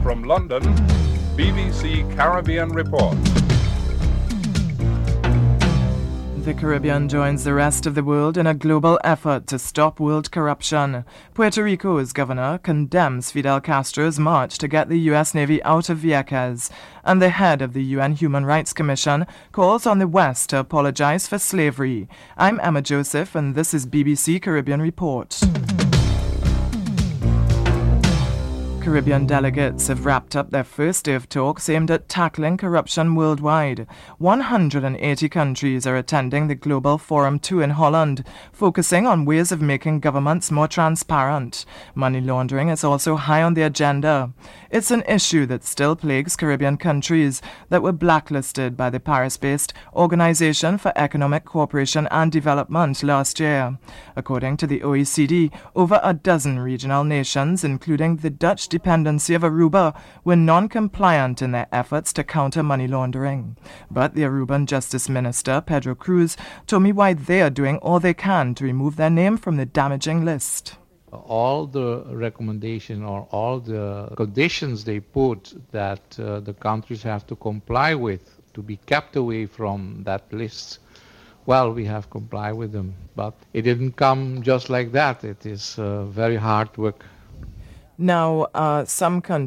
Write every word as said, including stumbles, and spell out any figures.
From London, B B C Caribbean Report. The Caribbean joins the rest of the world in a global effort to stop world corruption. Puerto Rico's governor condemns Fidel Castro's march to get the U S Navy out of Vieques, and the head of the U N Human Rights Commission calls on the West to apologize for slavery. I'm Emma Joseph, and this is B B C Caribbean Report. Caribbean delegates have wrapped up their first day of talks aimed at tackling corruption worldwide. one hundred eighty countries are attending the Global Forum two in Holland, focusing on ways of making governments more transparent. Money laundering is also high on the agenda. It's an issue that still plagues Caribbean countries that were blacklisted by the Paris-based Organization for Economic Cooperation and Development last year. According to the O E C D, over a dozen regional nations, including the Dutch dependency of Aruba, were non-compliant in their efforts to counter money laundering. But the Aruban Justice Minister, Pedro Cruz, told me why they are doing all they can to remove their name from the damaging list. All the recommendation or all the conditions they put that uh, the countries have to comply with to be kept away from that list, well, we have complied with them. But it didn't come just like that. It is uh, very hard work. Now, uh, some countries